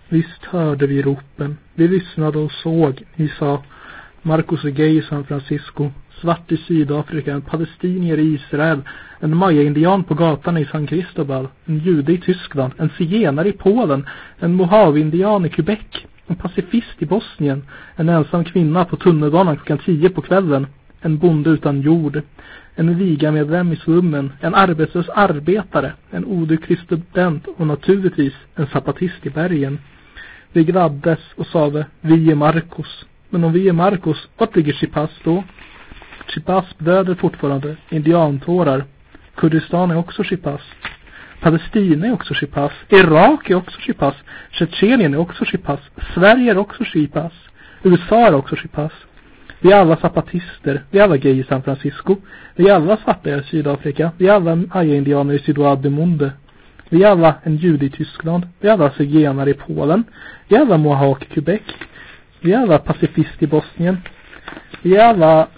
Visst hörde vi ropen. Vi lyssnade och såg. Ni sa, Marcos är gay i San Francisco, svart i Sydafrika, en palestinier i Israel, en maya-indian på gatan i San Cristobal, en jude i Tyskland, en zigenare i Polen, en Mojave-indian i Quebec, en pacifist i Bosnien, en ensam kvinna på tunnelbanan klockan 10 på kvällen, en bonde utan jord, en Viga-medlem i slummen, en arbetslös arbetare, en olycklig student och naturligtvis en zapatist i bergen. Vi gladdes och sade, vi är Marcos. Men om vi är Marcos, vart ligger Chipas då? Chipas blöder fortfarande, indiantårar. Kurdistan är också Chipas. Palestina är också Chipas. Irak är också Chipas. Tjetjenien är också Chipas. Sverige är också Chipas. USA är också Chipas. Vi är alla zapatister. Vi är alla gay i San Francisco. Vi är alla svarta i Sydafrika. Vi är alla maya-indianer i Sydouademonde. Vi är alla en jude i Tyskland. Vi är alla zigenare i Polen. Vi är alla Mohawk i Quebec. Vi är alla pacifist i Bosnien. Vi är alla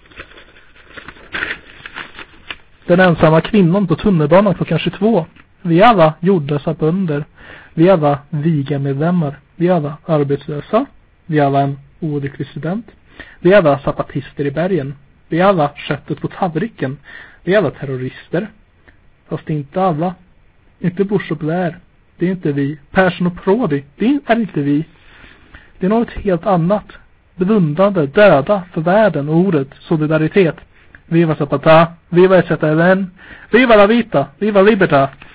den ensamma kvinnan på tunnelbanan klockan 22. Vi är alla jordlösa bönder. Vi är alla Viga-medlemmar. Vi är alla arbetslösa. Vi är alla en olycklig student. Vi är alla zapatister i bergen. Vi är alla köttet på tallriken. Vi är alla terrorister. Fast inte alla. Inte Bush och Blair. Det är inte vi. Persson och Prodi. Det är inte vi. Det är något helt annat. Blundande, döda för världen och ordet solidaritet. Viva Zapata, viva EZLN, viva la vita, viva libertad.